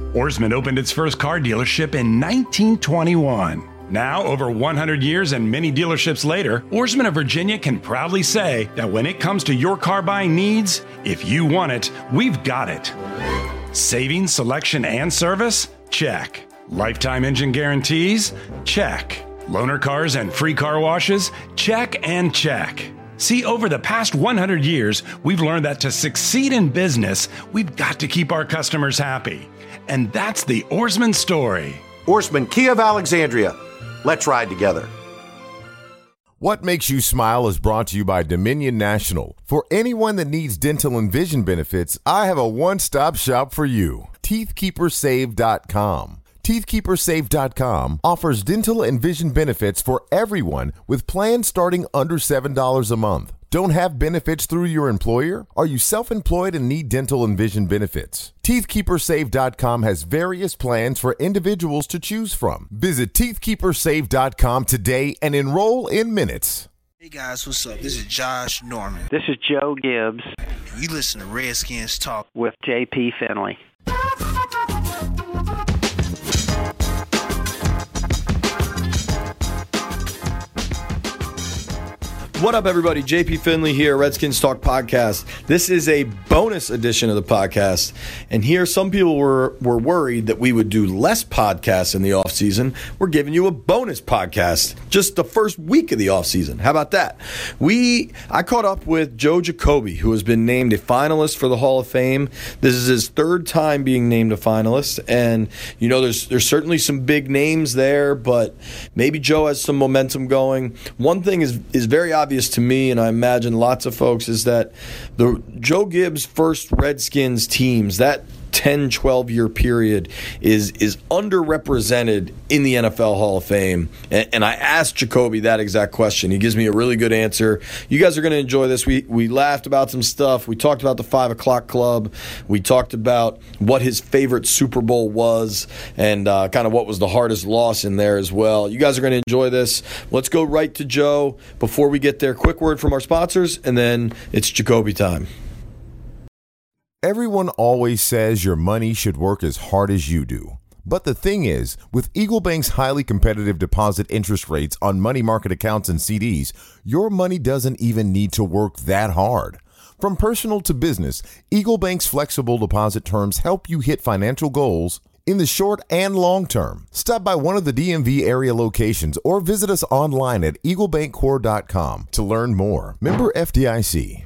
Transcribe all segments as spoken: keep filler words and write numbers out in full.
Oarsman opened its first car dealership in nineteen twenty-one. Now, over one hundred years and many dealerships later, Oarsman of Virginia can proudly say that when it comes to your car buying needs, if you want it, we've got it. Savings, selection, and service? Check. Lifetime engine guarantees? Check. Loaner cars and free car washes? Check and check. See, over the past one hundred years, we've learned that to succeed in business, we've got to keep our customers happy. And that's the Oarsman story. Oarsman Kia of Alexandria. Let's ride together. What Makes You Smile is brought to you by Dominion National. For anyone that needs dental and vision benefits, I have a one-stop shop for you. teeth keeper save dot com. teeth keeper save dot com offers dental and vision benefits for everyone with plans starting under seven dollars a month. Don't have benefits through your employer? Are you self-employed and need dental and vision benefits? teeth keeper save dot com has various plans for individuals to choose from. Visit teeth keeper save dot com today and enroll in minutes. Hey guys, what's up? This is Josh Norman. This is Joe Gibbs. You listen to Redskins Talk with J P Finley. What up, everybody? J P Finley here, Redskins Talk Podcast. This is a bonus edition of the podcast. And here, some people were, were worried that we would do less podcasts in the offseason. We're giving you a bonus podcast just the first week of the offseason. How about that? We I caught up with Joe Jacoby, who has been named a finalist for the Hall of Fame. This is his third time being named a finalist. And, you know, there's, there's certainly some big names there, but maybe Joe has some momentum going. One thing is, is very obvious. obvious to me, and I imagine lots of folks, is that the Joe Gibbs' first Redskins teams, that ten, twelve year period is is underrepresented in the N F L Hall of Fame. And, and I asked Jacoby that exact question. He gives me a really good answer. You guys are going to enjoy this. We we laughed about some stuff. We talked about the five o'clock club. We talked about what his favorite Super Bowl was and uh, kind of what was the hardest loss in there as well. You guys are going to enjoy this. Let's go right to Joe. Before we get there, quick word from our sponsors, and then it's Jacoby time. Everyone always says your money should work as hard as you do. But the thing is, with Eagle Bank's highly competitive deposit interest rates on money market accounts and C Ds, your money doesn't even need to work that hard. From personal to business, Eagle Bank's flexible deposit terms help you hit financial goals in the short and long term. Stop by one of the D M V area locations or visit us online at eagle bank core dot com to learn more. Member F D I C.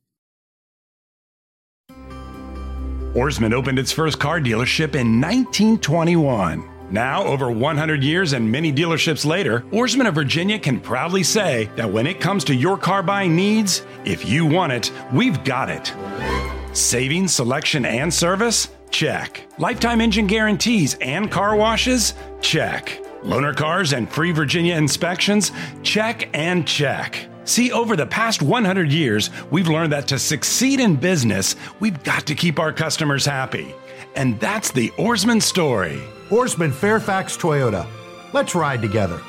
Oarsman opened its first car dealership in nineteen twenty-one. Now, over one hundred years and many dealerships later, Oarsman of Virginia can proudly say that when it comes to your car buying needs, if you want it, we've got it. Savings, selection, and service? Check. Lifetime engine guarantees and car washes? Check. Loaner cars and free Virginia inspections? Check and check. See, over the past one hundred years, we've learned that to succeed in business, we've got to keep our customers happy. And that's the Oarsman story. Oarsman Fairfax Toyota. Let's ride together.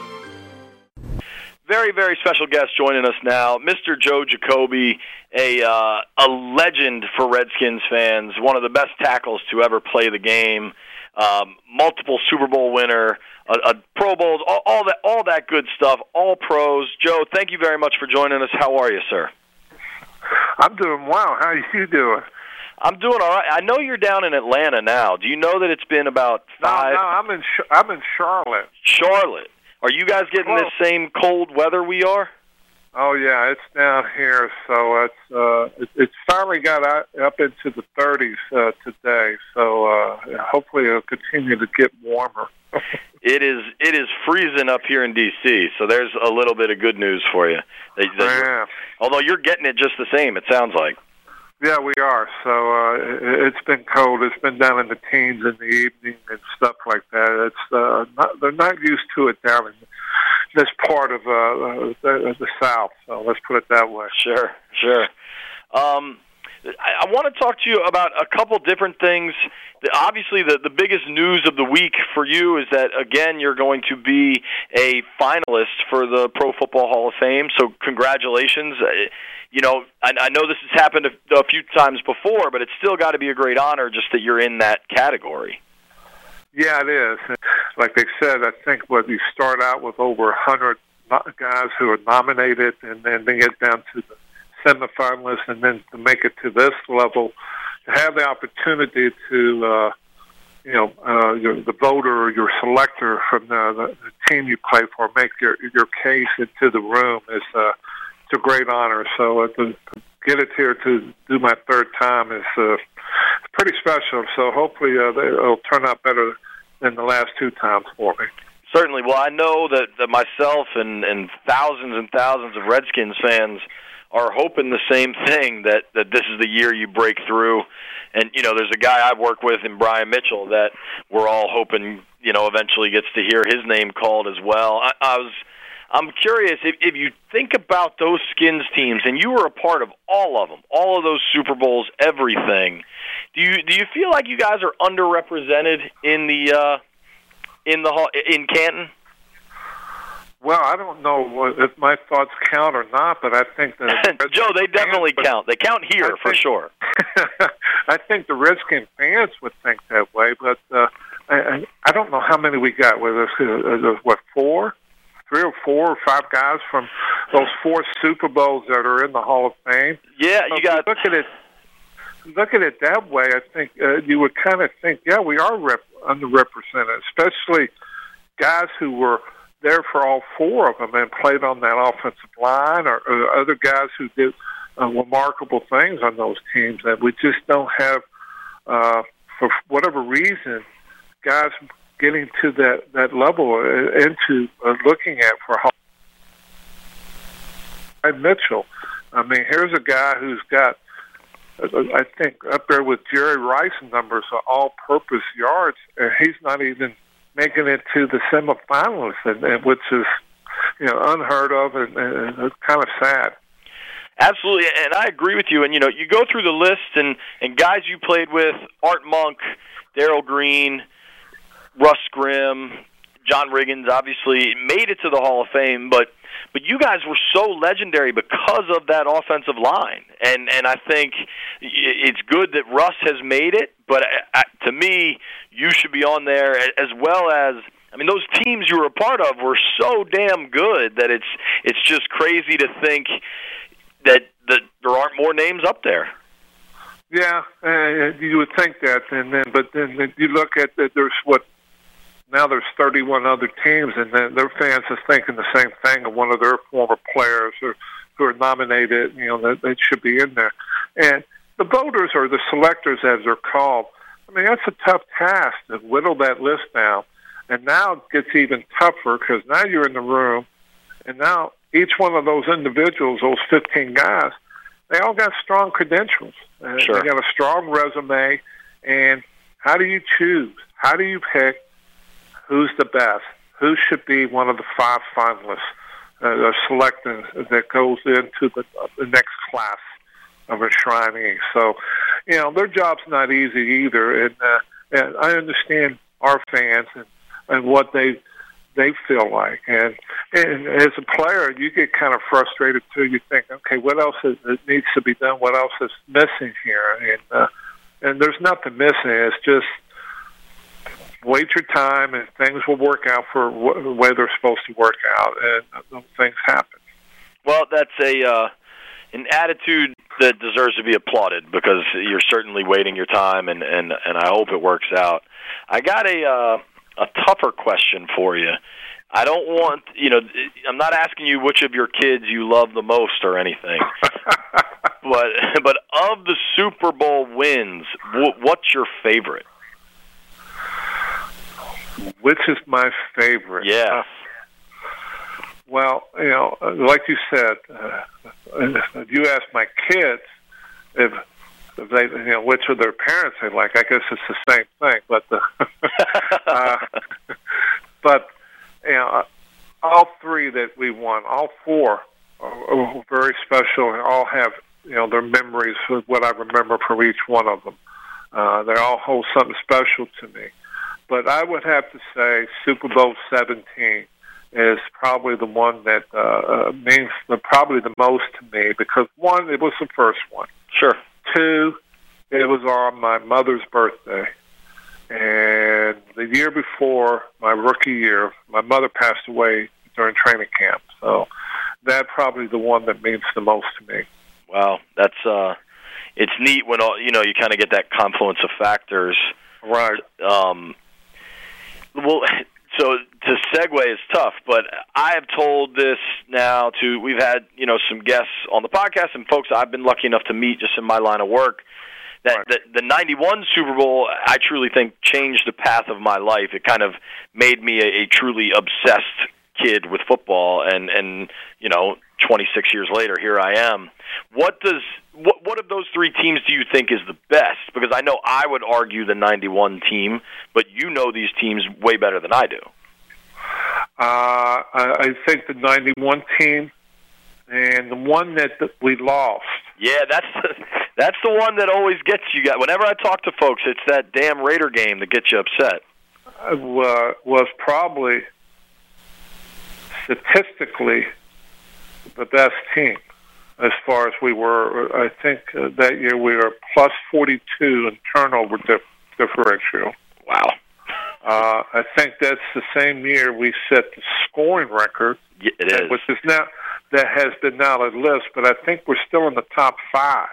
Very, very special guest joining us now, Mister Joe Jacoby, a uh, a legend for Redskins fans, one of the best tackles to ever play the game, um, multiple Super Bowl winner, a, a Pro Bowls, all, all that, all that good stuff, all pros. Joe, thank you very much for joining us. How are you, sir? I'm doing well. How are you doing? I'm doing all right. I know you're down in Atlanta now. Do you know that it's been about five? No, no, I'm in I'm in Charlotte. Charlotte. Are you guys getting Close. this same cold weather we are? Oh yeah, it's down here, so it's uh, it, it's finally got out, up into the thirties uh, today. So uh, hopefully it'll continue to get warmer. It is it is freezing up here in D C, so there's a little bit of good news for you. That, that yeah. Although you're getting it just the same, it sounds like. Yeah, we are. So uh, it, it's been cold. It's been down in the teens in the evening and stuff like that. It's uh, not, they're not used to it down in this part of uh, the, the South. So let's put it that way. Sure, sure. Um, I, I want to talk to you about a couple different things. Obviously, the, the biggest news of the week for you is that, again, you're going to be a finalist for the Pro Football Hall of Fame, so congratulations. You know, I, I know this has happened a, a few times before, but it's still got to be a great honor just that you're in that category. Yeah, it is. And like they said, I think what you start out with over a hundred guys who are nominated, and then they get down to the semifinalists, and then to make it to this level, to have the opportunity to, uh, you know, uh, your, the voter or your selector from the, the, the team you play for, make your your case into the room is uh, it's a great honor. So uh, to get it here to do my third time is uh, pretty special. So hopefully uh, it'll turn out better than the last two times for me. Certainly. Well, I know that, that myself and, and thousands and thousands of Redskins fans are hoping the same thing, that, that this is the year you break through. And, you know, there's a guy I work with in Brian Mitchell that we're all hoping, you know, eventually gets to hear his name called as well. I, I was, I'm curious, if, if you think about those Skins teams, and you were a part of all of them, all of those Super Bowls, everything, do you do you feel like you guys are underrepresented in the uh, in the in Canton? Well, I don't know if my thoughts count or not, but I think that Joe, they definitely fans, count. They count here think, for sure. I think the Redskin fans would think that way, but uh, I, I don't know how many we got with us. Uh, what, four, three or four or five guys from those four Super Bowls that are in the Hall of Fame? Yeah, so you got. Look at it. Look at it that way. I think uh, you would kind of think, yeah, we are rep- underrepresented, especially guys who were there for all four of them and played on that offensive line, or, or other guys who did uh, remarkable things on those teams that we just don't have, uh, for whatever reason, guys getting to that, that level uh, into uh, looking at for Hall. Mitchell. I mean, here's a guy who's got, I think, up there with Jerry Rice numbers of all-purpose yards, and he's not even making it to the semifinalists, and, and which is, you know, unheard of, and, and it's kind of sad. Absolutely, and I agree with you. And you know, you go through the list, and, and guys you played with: Art Monk, Darrell Green, Russ Grimm, John Riggins. Obviously, made it to the Hall of Fame, but but you guys were so legendary because of that offensive line, and and I think it's good that Russ has made it. But uh, to me, you should be on there, as well as, I mean, those teams you were a part of were so damn good that it's it's just crazy to think that, that there aren't more names up there. Yeah, uh, you would think that, and then but then you look at that. There's what now there's thirty-one other teams, and then their fans are thinking the same thing of one of their former players or who are nominated. You know, that they should be in there, and the voters or the selectors, as they're called, I mean, that's a tough task to whittle that list down. And now it gets even tougher because now you're in the room, and now each one of those individuals, those fifteen guys, they all got strong credentials. And sure. They got a strong resume. And how do you choose? How do you pick who's the best? Who should be one of the five finalists uh, selected that goes into the, uh, the next class of a shrinee? So, you know, their job's not easy either, and, uh, and I understand our fans and, and what they they feel like. And, and as a player, you get kind of frustrated too. You think, okay, what else is, it needs to be done? What else is missing here? And uh, and there's nothing missing. It's just wait your time, and things will work out for w- the way they're supposed to work out, and uh, things happen. Well, that's a uh, an attitude that deserves to be applauded, because you're certainly waiting your time, and, and, and I hope it works out. I got a uh, a tougher question for you. I don't want, you know, I'm not asking you which of your kids you love the most or anything, but but of the Super Bowl wins, what's your favorite? Which is my favorite? Yeah. Uh, well, you know, like you said, uh, if you ask my kids if, if they, you know, which of their parents they like, I guess it's the same thing. But, the, uh, but you know, all three that we won, all four, are, are very special, and all have, you know, their memories of what I remember from each one of them. Uh, they all hold something special to me. But I would have to say Super Bowl seventeen is probably the one that uh, means the, probably the most to me, because, one, it was the first one. Sure. Two, it was on my mother's birthday. And the year before my rookie year, my mother passed away during training camp. So that's probably the one that means the most to me. Wow, that's uh, it's neat when all you know you kind of get that confluence of factors. Right. Um, well, so to segue is tough, but I have told this now to we've had you know some guests on the podcast and folks I've been lucky enough to meet just in my line of work. That right. the, the ninety-one Super Bowl, I truly think, changed the path of my life. It kind of made me a, a truly obsessed kid with football, and, and you know, twenty-six years later, here I am. What does what what of those three teams do you think is the best? Because I know I would argue the ninety-one team, but you know these teams way better than I do. Uh, I, I think the ninety-one team and the one that we lost. Yeah, that's the, that's the one that always gets you. Whenever I talk to folks, it's that damn Raider game that gets you upset. Uh, was probably statistically the best team as far as we were. I think uh, that year we were plus forty-two in turnover dif- differential. Wow. Uh, I think that's the same year we set the scoring record. Yeah, it is. Which is now, that has been now a list, but I think we're still in the top five.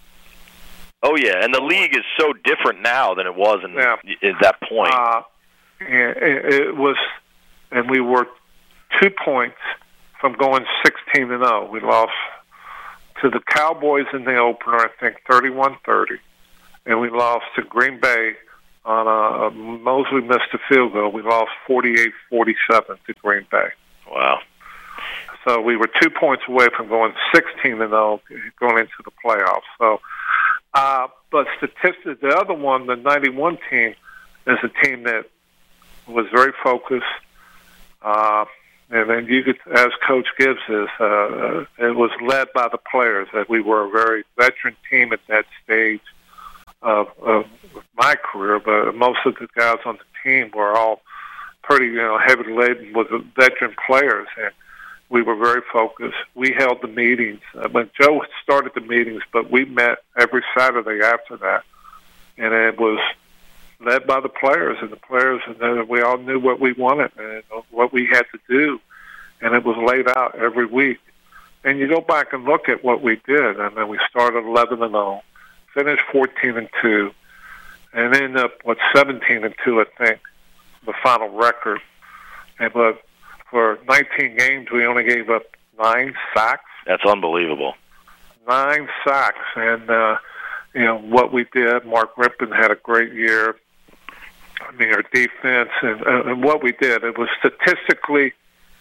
Oh, yeah, and the league is so different now than it was in, yeah. at that point. Uh, and it was, and we were two points from going sixteen and oh. We lost to the Cowboys in the opener, I think, thirty-one thirty. And we lost to Green Bay on a, a Mosley missed a field goal. We lost forty-eight forty-seven to Green Bay. Wow. So we were two points away from going sixteen and oh, going into the playoffs. So, uh, but statistically, the other one, the ninety-one team, is a team that was very focused. Uh, and then you could, as Coach Gibbs is, uh, it was led by the players. That we were a very veteran team at that stage of, of my career, but most of the guys on the team were all pretty, you know, heavily laden with veteran players, and we were very focused. We held the meetings. Uh, when Joe started the meetings, but we met every Saturday after that, and it was led by the players, and the players, and then we all knew what we wanted and what we had to do, and it was laid out every week. And you go back and look at what we did, and then we started eleven and oh, finished fourteen and two, and ended up with seventeen and two, I think, the final record. And but for nineteen games, we only gave up nine sacks. That's unbelievable. Nine sacks, and uh, you know what we did. Mark Rippon had a great year. I mean, our defense and, uh, and what we did. It was statistically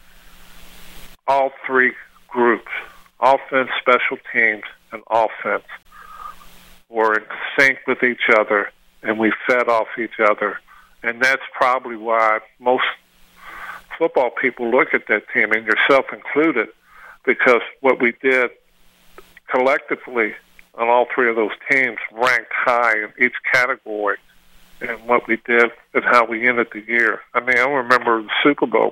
all three groups, offense, special teams, and offense, were in sync with each other, and we fed off each other. And that's probably why most football people look at that team, and yourself included, because what we did collectively on all three of those teams ranked high in each category, and what we did and how we ended the year. I mean, I remember the Super Bowl,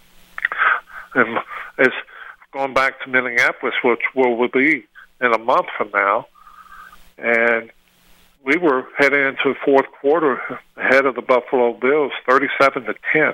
and it's going back to Minneapolis, which will be in a month from now, and we were heading into the fourth quarter ahead of the Buffalo Bills, thirty-seven to ten.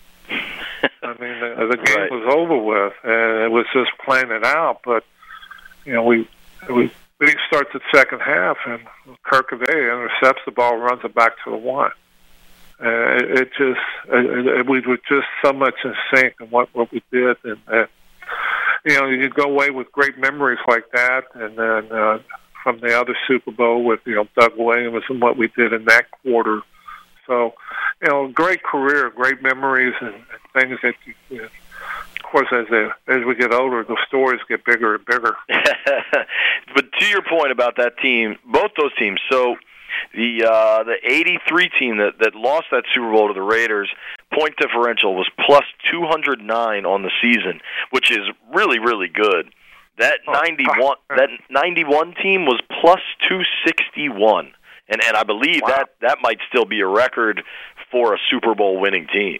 I mean, the, the game right. was over with, and it was just playing it out. But you know, we we we start the second half, and Kirkavay intercepts the ball, runs it back to the one. Uh, it, it just it, it, we were just so much in sync in what what we did, and uh, you know, you go away with great memories like that, and then. Uh, from the other Super Bowl with, you know, Doug Williams and what we did in that quarter. So, you know, great career, great memories, and, and things that, you know, of course, as a, as we get older, the stories get bigger and bigger. But to your point about that team, both those teams, so the uh, the eighty-three team that, that lost that Super Bowl to the Raiders, point differential was plus two hundred nine on the season, which is really, really good. That ninety-one, that ninety-one team was plus two sixty-one, and and I believe wow. that that might still be a record for a Super Bowl winning team.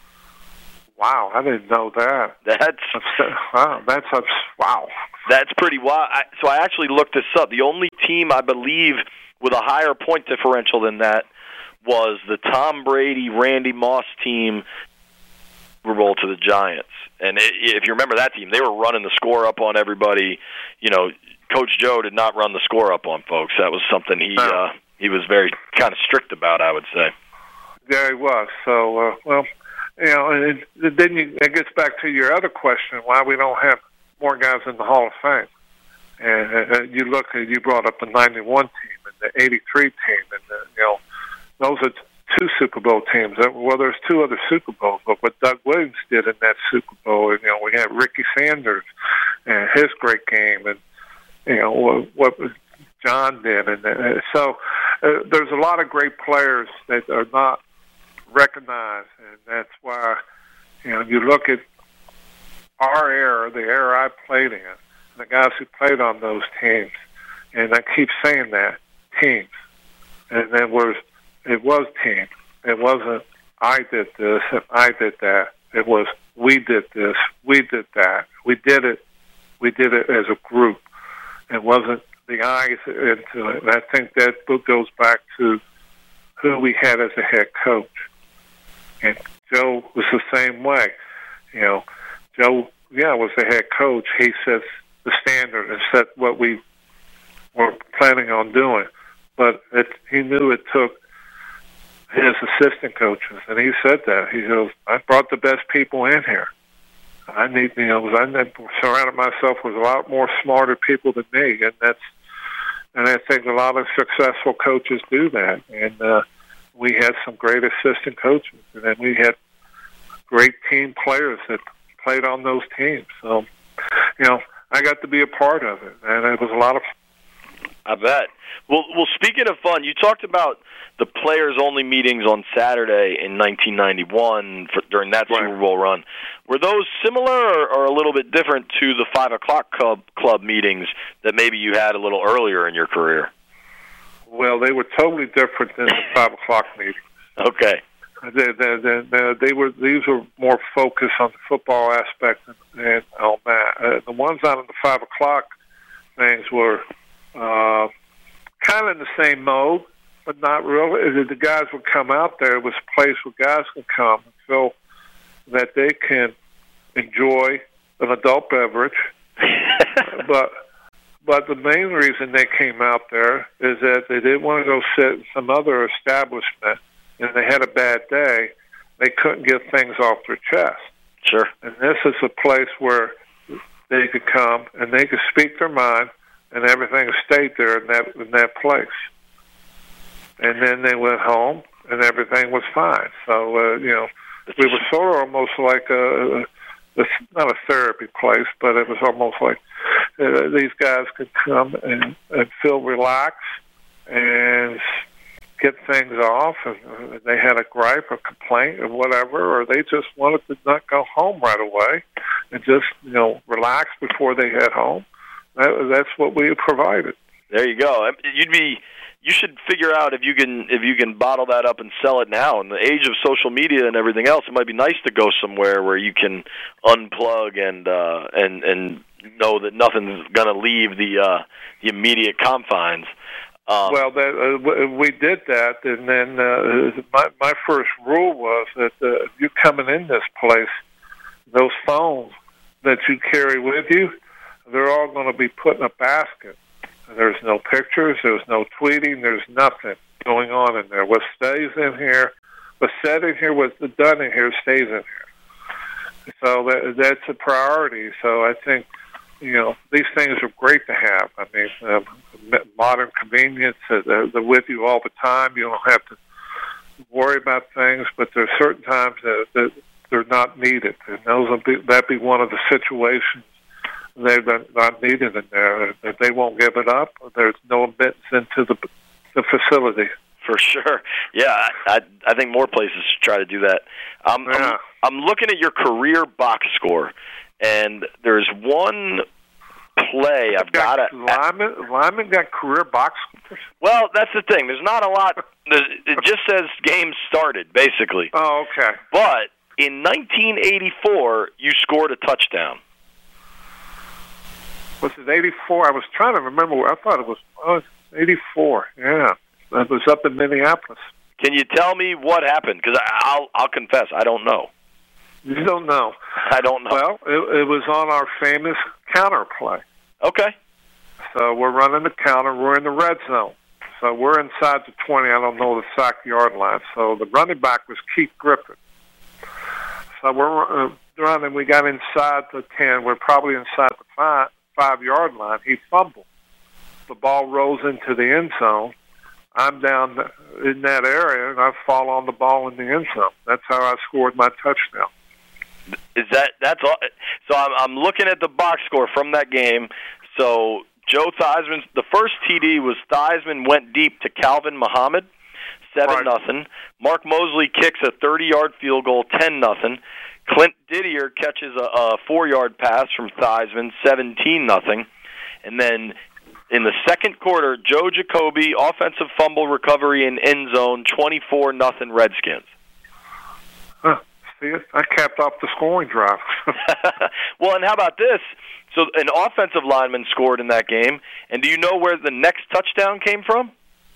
Wow, I didn't know that. That's wow, that's wow. That's pretty wild. I, so I actually looked this up. The only team I believe with a higher point differential than that was the Tom Brady, Randy Moss team Super Bowl to the Giants. And it, if you remember that team, they were running the score up on everybody. You know, Coach Joe did not run the score up on folks. That was something he uh, he was very kind of strict about, I would say. Yeah, he was. So, uh, well, you know, and it, then you, it gets back to your other question, why we don't have more guys in the Hall of Fame. And uh, you look at, you brought up the ninety-one team and the eighty-three team, and the, you know, those are two Super Bowl teams. Well, there's two other Super Bowls, but what Doug Williams did in that Super Bowl, you know, we had Ricky Sanders and his great game, and you know what, what John did, and uh, so uh, there's a lot of great players that are not recognized, and that's why you know you look at our era, the era I played in, the guys who played on those teams, and I keep saying that teams, and then was it was team. It wasn't I did this and I did that. It was we did this, we did that. We did it. We did it as a group. It wasn't the eyes into it. And I think that goes back to who we had as a head coach. And Joe was the same way. You know, Joe, yeah, was the head coach. He sets the standard and set what we were planning on doing. But it, he knew it took his assistant coaches, and he said that. He goes, I brought the best people in here. I need, you know, I surrounded myself with a lot more smarter people than me, and that's, and I think a lot of successful coaches do that. And uh, we had some great assistant coaches, and then we had great team players that played on those teams. So, you know, I got to be a part of it, and it was a lot of fun. I bet. Well, well, speaking of fun, you talked about the players-only meetings on Saturday in nineteen ninety-one for, during that right. Super Bowl run. Were those similar or, or a little bit different to the five o'clock club, club meetings that maybe you had a little earlier in your career? Well, they were totally different than the five o'clock meetings. Okay. They, they, they, they were these were more focused on the football aspect and, and all that. Uh, the ones out of the five o'clock things were uh, kind of in the same mode, but not really. The guys would come out there. It was a place where guys could come and feel that they can enjoy an adult beverage. but but the main reason they came out there is that they didn't want to go sit in some other establishment, and they had a bad day. They couldn't get things off their chest. Sure. And this is a place where they could come and they could speak their mind, and everything stayed there in that in that place. And then they went home, and everything was fine. So, uh, you know, we were sort of almost like a, a, not a therapy place, but it was almost like uh, these guys could come and, and feel relaxed and get things off, and uh, they had a gripe or complaint or whatever, or they just wanted to not go home right away and just, you know, relax before they head home. That, that's what we provided. There you go. You'd be... You should figure out if you can if you can bottle that up and sell it now. In the age of social media and everything else, it might be nice to go somewhere where you can unplug and uh, and and know that nothing's going to leave the uh, the immediate confines. Um, well, that, uh, we did that, and then uh, my my first rule was that uh, if you're coming in this place, those phones that you carry with you, they're all going to be put in a basket. There's no pictures, there's no tweeting, there's nothing going on in there. What stays in here, what's said in here, what's done in here stays in here. So that, that's a priority. So I think, you know, these things are great to have. I mean, um, modern convenience, uh, they're, they're with you all the time. You don't have to worry about things, but there's certain times that, that they're not needed. And those will be, that'd be one of the situations they're not needed in there. If they won't give it up, there's no admittance into the the facility. For sure. Yeah, I, I, I think more places should try to do that. Um, yeah. I'm, I'm looking at your career box score, and there's one play I've got to... Lyman, Lyman got career box scores? Well, that's the thing. There's not a lot... It just says games started, basically. Oh, okay. But in nineteen eighty-four, you scored a touchdown. Was it eighty-four? I was trying to remember. I thought it was oh, eighty-four. Yeah. It was up in Minneapolis. Can you tell me what happened? Because I'll I'll confess, I don't know. You don't know. I don't know. Well, it, it was on our famous counter play. Okay. So we're running the counter. We're in the red zone. So we're inside the twenty. I don't know the sack yard line. So the running back was Keith Griffin. So we're uh, running. We got inside the ten. We're probably inside the five, five yard line. He fumbled. The ball rolls into the end zone. I'm down in that area, and I fall on the ball in the end zone. That's how I scored my touchdown. Is that that's all? So I'm I'm looking at the box score from that game. So Joe Theismann, the first T D was Theismann went deep to Calvin Muhammad, seven Right. nothing. Mark Mosley kicks a thirty-yard field goal, ten nothing. Clint Didier catches a, a four-yard pass from Theismann, seventeen nothing. And then in the second quarter, Joe Jacoby offensive fumble recovery in end zone, twenty-four nothing Redskins. Huh. See, I capped off the scoring drive. Well, and how about this? So an offensive lineman scored in that game, and do you know where the next touchdown came from?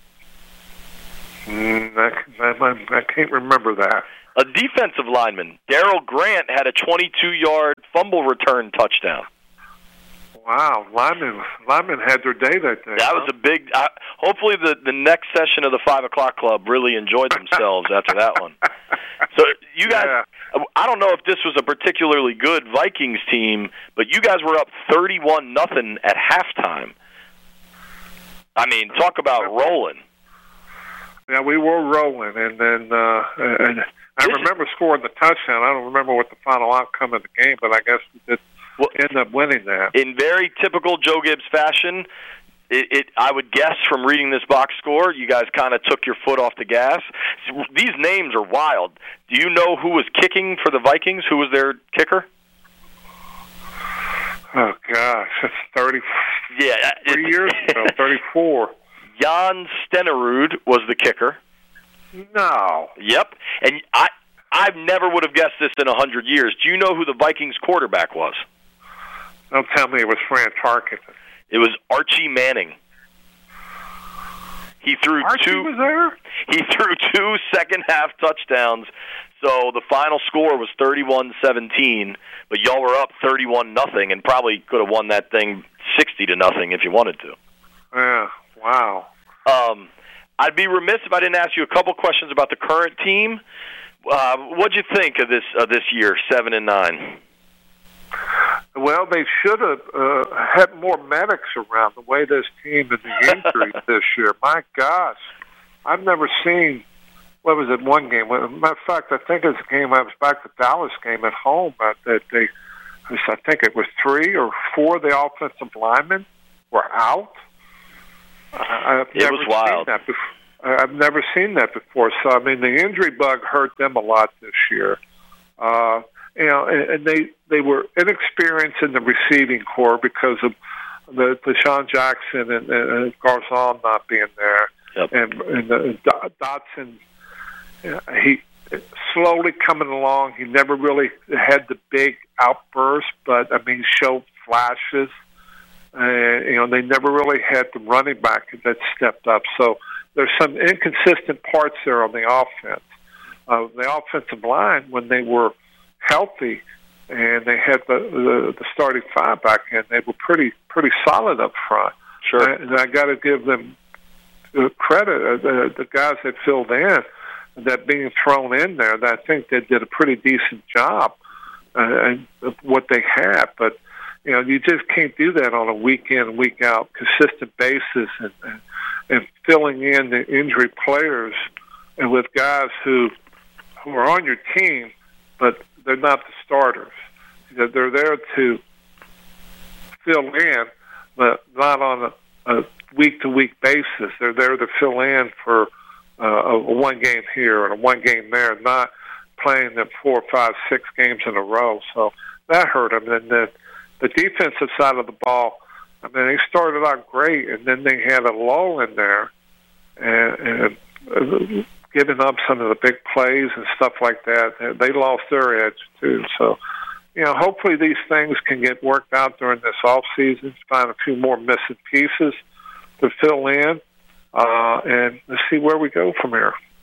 mm, I, I, I can't remember that. A defensive lineman, Darryl Grant, had a twenty-two-yard fumble return touchdown. Wow, linemen, linemen had their day that day. That huh? was a big. Uh, hopefully, the the next session of the Five O'clock Club really enjoyed themselves after that one. So you guys, Yeah. I don't know if this was a particularly good Vikings team, but you guys were up thirty-one nothing at halftime. I mean, talk about rolling. Yeah, we were rolling, and then uh, and I This- remember scoring the touchdown. I don't remember what the final outcome of the game, but I guess we did Well, end up winning that. in very typical Joe Gibbs fashion, it, it I would guess from reading this box score, you guys kind of took your foot off the gas. These names are wild. Do you know who was kicking for the Vikings? Who was their kicker? Oh gosh, that's thirty Yeah, three years ago, thirty-four. Jan Stenerud was the kicker. No, Yep, and I I never would have guessed this in a hundred years. Do you know who the Vikings quarterback was? don't tell me it was Fran Tarkenton. It was Archie Manning. He threw Archie two. was there. He threw two second half touchdowns. So the final score was thirty-one seventeen, but y'all were up thirty-one nothing and probably could have won that thing sixty to nothing if you wanted to. Yeah, wow. Um, I'd be remiss if I didn't ask you a couple questions about the current team. Uh, what'd you think of this of this year, seven and nine? Well, they should have uh, had more medics around the way this team and the injuries this year. My gosh, I've never seen. What was it? One game. Well, matter of fact, I think it was a game. I was back to Dallas game at home. But that they, I think it was three or four of the offensive linemen were out. I've It never was wild. Seen that before. I've never seen that before. So I mean, the injury bug hurt them a lot this year. Uh, you know, and, and they they were inexperienced in the receiving corps because of the Deshaun Jackson and, and, and Garzon not being there, Yep. and, and the, Dotson. Yeah, he slowly coming along. He never really had the big outburst, but I mean, showed flashes. And you know, they never really had the running back that stepped up. So there's some inconsistent parts there on the offense. Uh, the offensive line, when they were healthy and they had the, the the starting five back in, they were pretty pretty solid up front. Sure. And I got to give them credit. Uh, the, the guys that filled in. That being thrown in there, that I think they did a pretty decent job uh, of what they had. But you know, you just can't do that on a week in, week out, consistent basis, and, and, and filling in the injury players and with guys who who are on your team, but they're not the starters. They're there to fill in, but not on a, a week-to-week basis. They're there to fill in for Uh, a one game here and a one game there, not playing them four, five, six games in a row. So that hurt them. And then the defensive side of the ball, I mean, they started out great, and then they had a lull in there, and, and giving up some of the big plays and stuff like that. They lost their edge too. So, you know, hopefully these things can get worked out during this off season. Find a few more missing pieces to fill in. Uh, and let's see where we go from here.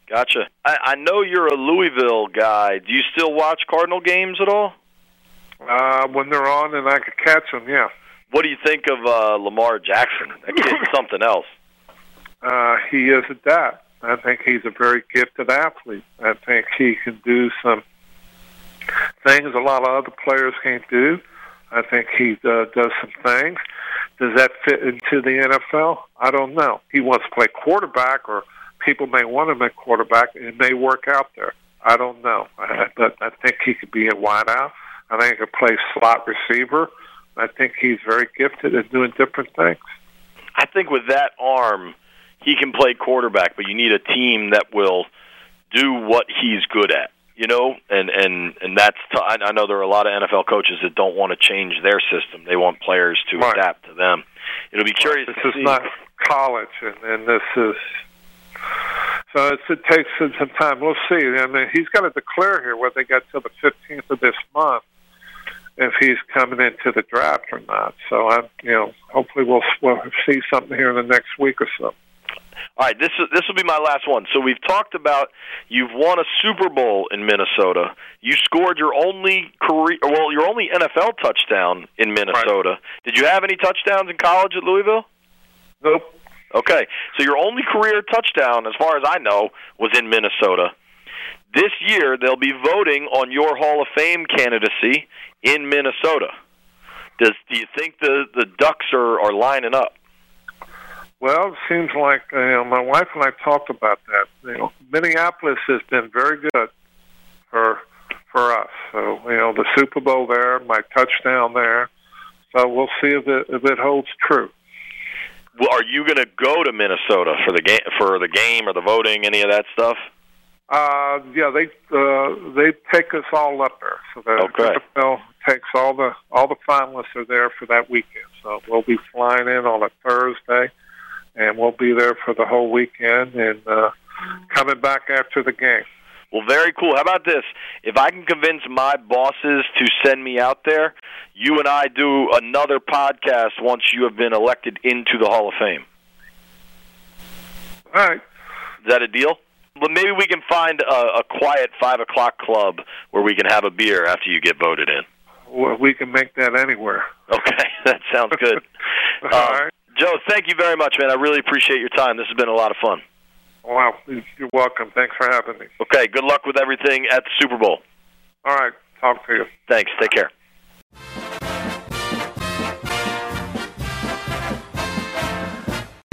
Gotcha. I, I know you're a Louisville guy. Do you still watch Cardinal games at all? Uh, when they're on and I could catch them, yeah. What do you think of uh, Lamar Jackson? That kid's something else. Uh, he is a dad. I think he's a very gifted athlete. I think he can do some things a lot of other players can't do. I think he uh, does some things. Does that fit into the N F L? I don't know. He wants to play quarterback, or people may want him at quarterback, and it may work out there. I don't know. I, but I think he could be a wideout. I think he could play slot receiver. I think he's very gifted at doing different things. I think with that arm, he can play quarterback, but you need a team that will do what he's good at, you know? And and, and that's t- I know there are a lot of N F L coaches that don't want to change their system. They want players to right. adapt to them. It'll be curious right. to This see. is not college, and, and this is... So it's, it takes some time. We'll see. I mean, he's got to declare here whether they got till the fifteenth of this month if he's coming into the draft or not. So, I'm, you know, hopefully we'll, we'll see something here in the next week or so. All right, this is, this will be my last one. So we've talked about you've won a Super Bowl in Minnesota. You scored your only career, well, your only N F L touchdown in Minnesota. Right. Did you have any touchdowns in college at Louisville? Nope. Okay, so your only career touchdown, as far as I know, was in Minnesota. This year, they'll be voting on your Hall of Fame candidacy in Minnesota. Does do you think the, the Ducks are, are lining up? Well, it seems like uh, you know, my wife and I talked about that. You know, Minneapolis has been very good for for us. So you know, the Super Bowl there, my touchdown there. So we'll see if it if it holds true. Well, are you going to go to Minnesota for the game, for the game or the voting, any of that stuff? Uh, yeah, they uh, they take us all up there. So the okay. N F L takes all the all the finalists are there for that weekend. So we'll be flying in on a Thursday, and we'll be there for the whole weekend and uh, coming back after the game. Well, very cool. How about this? If I can convince my bosses to send me out there, you and I do another podcast once you have been elected into the Hall of Fame. All right. Is that a deal? Well, maybe we can find a, a quiet five o'clock club where we can have a beer after you get voted in. Well, we can make that anywhere. Okay, that sounds good. All um, right. Joe, thank you very much, man. I really appreciate your time. This has been a lot of fun. Wow, you're welcome. Thanks for having me. Okay, good luck with everything at the Super Bowl. All right, talk to you. Thanks. Take care.